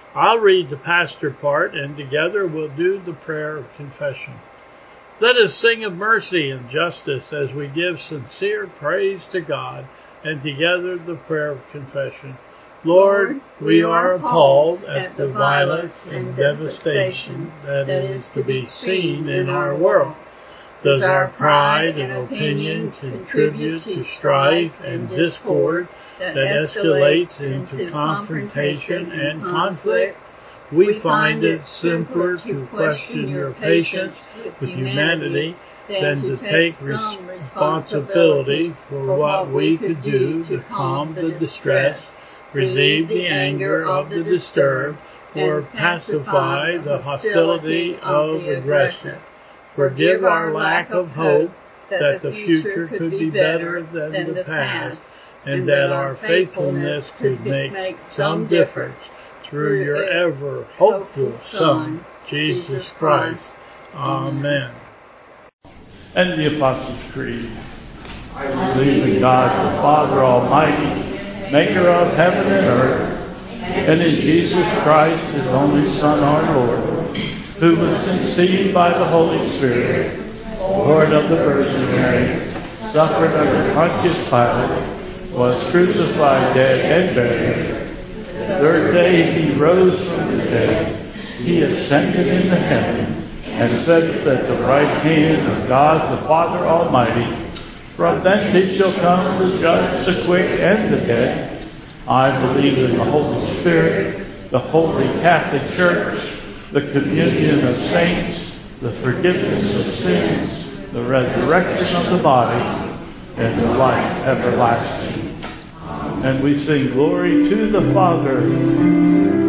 I'll read the pastor part, and together we'll do the prayer of confession. Let us sing of mercy and justice as we give sincere praise to God, and together the prayer of confession. Lord, we are appalled at the violence and devastation that is to be seen in our world. Does our pride and opinion contribute to strife and discord that escalates into confrontation and conflict? We find it simpler to question your patience with humanity than to take responsibility for what we could do to calm the distress, relieve the anger of the disturbed, or pacify the hostility of the aggressor. Forgive our lack of hope that the future could be better than the past, and that our faithfulness could make some difference through your ever hopeful Son, Jesus Christ. Amen. And the Apostles' Creed. I believe in God the Father Almighty, maker of heaven and earth, and in Jesus Christ, his only Son, our Lord, who was conceived by the Holy Spirit, born of the Virgin Mary, suffered under Pontius Pilate, was crucified, dead, and buried. The third day he rose from the dead. He ascended into heaven and sat at the right hand of God the Father Almighty. From thence he shall come to judge the quick and the dead. I believe in the Holy Spirit, the Holy Catholic Church, the communion of saints, the forgiveness of sins, the resurrection of the body, and the life everlasting. And we sing glory to the Father,